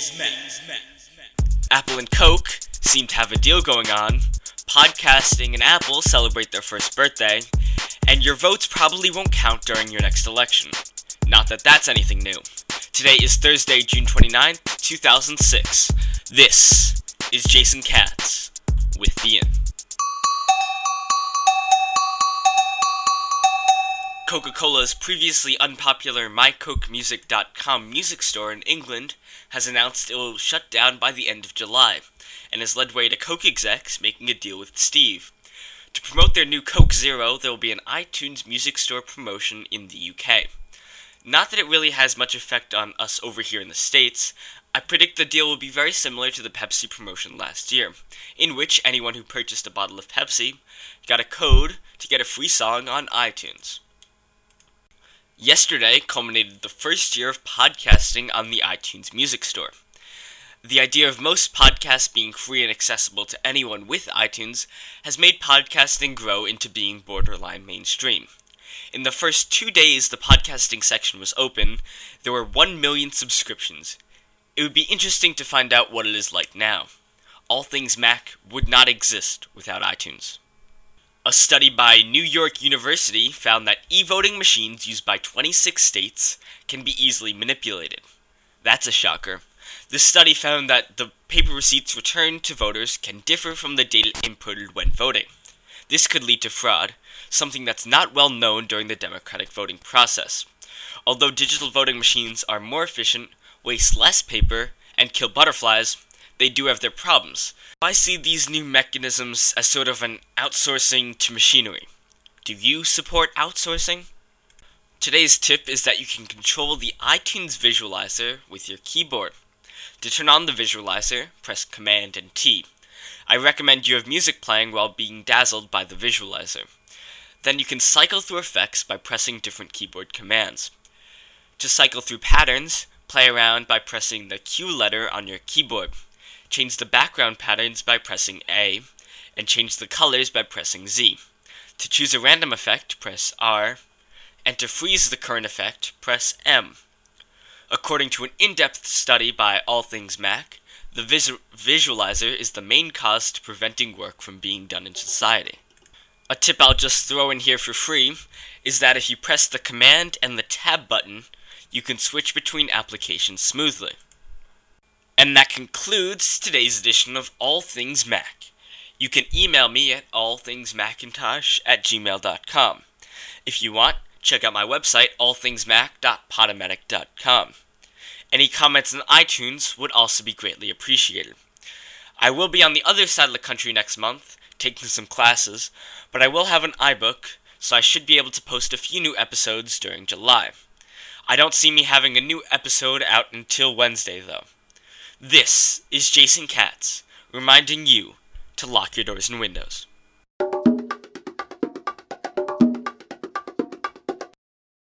Apple and Coke seem to have a deal going on, podcasting and Apple celebrate their first birthday, and your votes probably won't count during your next election. Not that that's anything new. Today is Thursday, June 29th, 2006. This is Jason Katz with The In. Coca-Cola's previously unpopular MyCokeMusic.com music store in England has announced it will shut down by the end of July, and has led way to Coke execs making a deal with Steve. To promote their new Coke Zero, there will be an iTunes music store promotion in the UK. Not that it really has much effect on us over here in the States. I predict the deal will be very similar to the Pepsi promotion last year, in which anyone who purchased a bottle of Pepsi got a code to get a free song on iTunes. Yesterday culminated the first year of podcasting on the iTunes Music Store. The idea of most podcasts being free and accessible to anyone with iTunes has made podcasting grow into being borderline mainstream. In the first 2 days the podcasting section was open, there were 1 million subscriptions. It would be interesting to find out what it is like now. All Things Mac would not exist without iTunes. A study by New York University found that e-voting machines used by 26 states can be easily manipulated. That's a shocker. The study found that the paper receipts returned to voters can differ from the data inputted when voting. This could lead to fraud, something that's not well known during the democratic voting process. Although digital voting machines are more efficient, waste less paper, and kill butterflies, they do have their problems. I see these new mechanisms as sort of an outsourcing to machinery. Do you support outsourcing? Today's tip is that you can control the iTunes visualizer with your keyboard. To turn on the visualizer, press Command and T. I recommend you have music playing while being dazzled by the visualizer. Then you can cycle through effects by pressing different keyboard commands. To cycle through patterns, play around by pressing the Q letter on your keyboard. Change the background patterns by pressing A, and change the colors by pressing Z. To choose a random effect, press R, and to freeze the current effect, press M. According to an in-depth study by All Things Mac, the visualizer is the main cause to preventing work from being done in society. A tip I'll just throw in here for free is that if you press the Command and the Tab button, you can switch between applications smoothly. And that concludes today's edition of All Things Mac. You can email me at allthingsmacintosh@gmail.com. If you want, check out my website, allthingsmac.podomatic.com. Any comments on iTunes would also be greatly appreciated. I will be on the other side of the country next month, taking some classes, but I will have an iBook, so I should be able to post a few new episodes during July. I don't see me having a new episode out until Wednesday, though. This is Jason Katz, reminding you to lock your doors and windows.